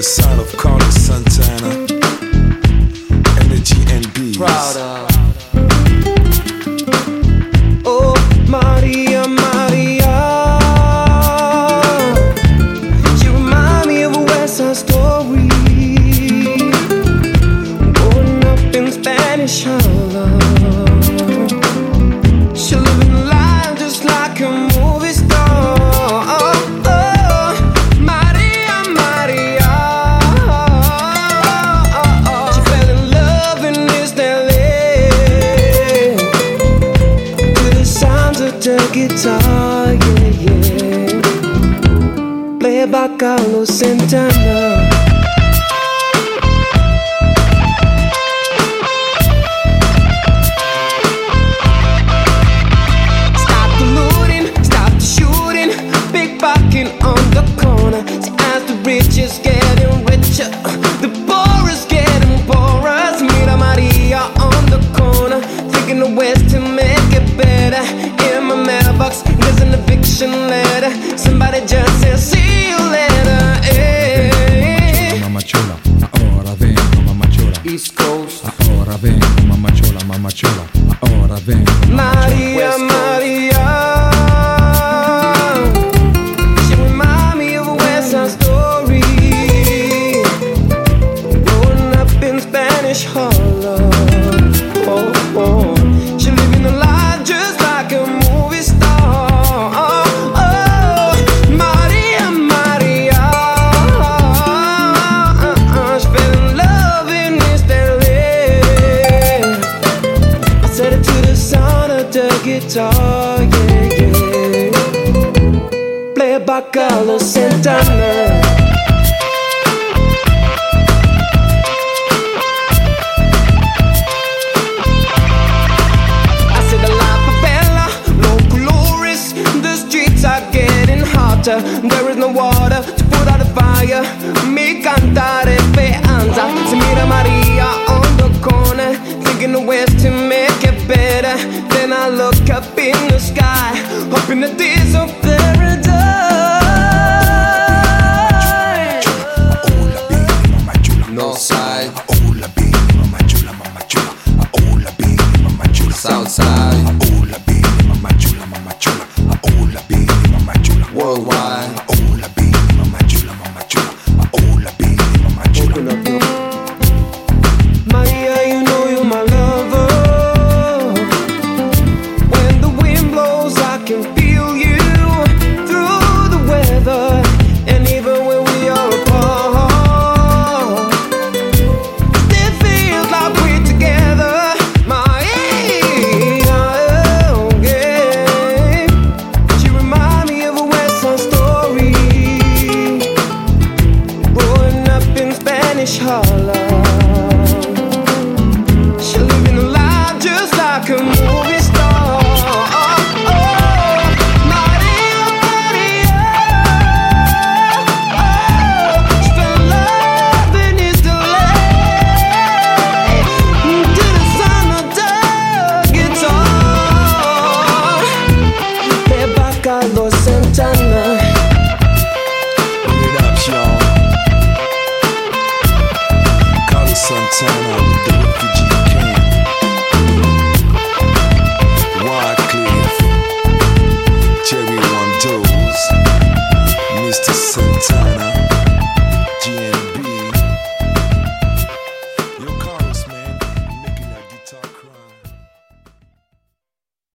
sound of Carlos Santana, Energy and Beats. Proud of. Oh, Maria, Maria, you remind me of a West Side Story. Growing up in Spanish Harlem, she living a life just like a movie star. The guitar, yeah, yeah. Played by Carlos Santana. Stop the looting, stop the shooting, pickpocketing on the corner. See, as the rich is getting richer, the poor is getting poorer. Mira Maria on the corner, thinking the West to make it better. In my mailbox, there's an eviction letter. Somebody just said, see you later. Hey. Mamma chula, ahora vengo, mamma chula. East Coast. Ahora vengo, mamma chula, mamma chula. Ahora vengo, Maria, Maria. She remind me of a West Side Story. Growing up in Spanish Harlem. Oh, oh. She living a life just like a movie star. Oh, oh. Maria, Maria. She fell in love in East LA. I set it to the sound of the guitar, yeah, yeah. Played by Carlos Santana. There is no water to put out the fire. Mi cantar esperanza. Se mira Maria on the corner, thinking the West to make it better. Then I look up in the sky, up in the days of paradise. North side, south side, worldwide. Open up your Maria, you know you're my lover. When the wind blows, I can feel you through the weather. And even when we are apart, it feels like we're together. Maria, oh, yeah. She reminds me of a West Side Story. Growing up in Spanish Harlem. She living a life just like a movie star. Oh, oh, Maria, Maria. Oh, she fell in love in East LA. To the sound of the guitar. Played by Carlos Santana. Put it up, y'all. Carlos Santana with the refugee camp. Wycliffe, Jerry Wandos, Mr. Santana.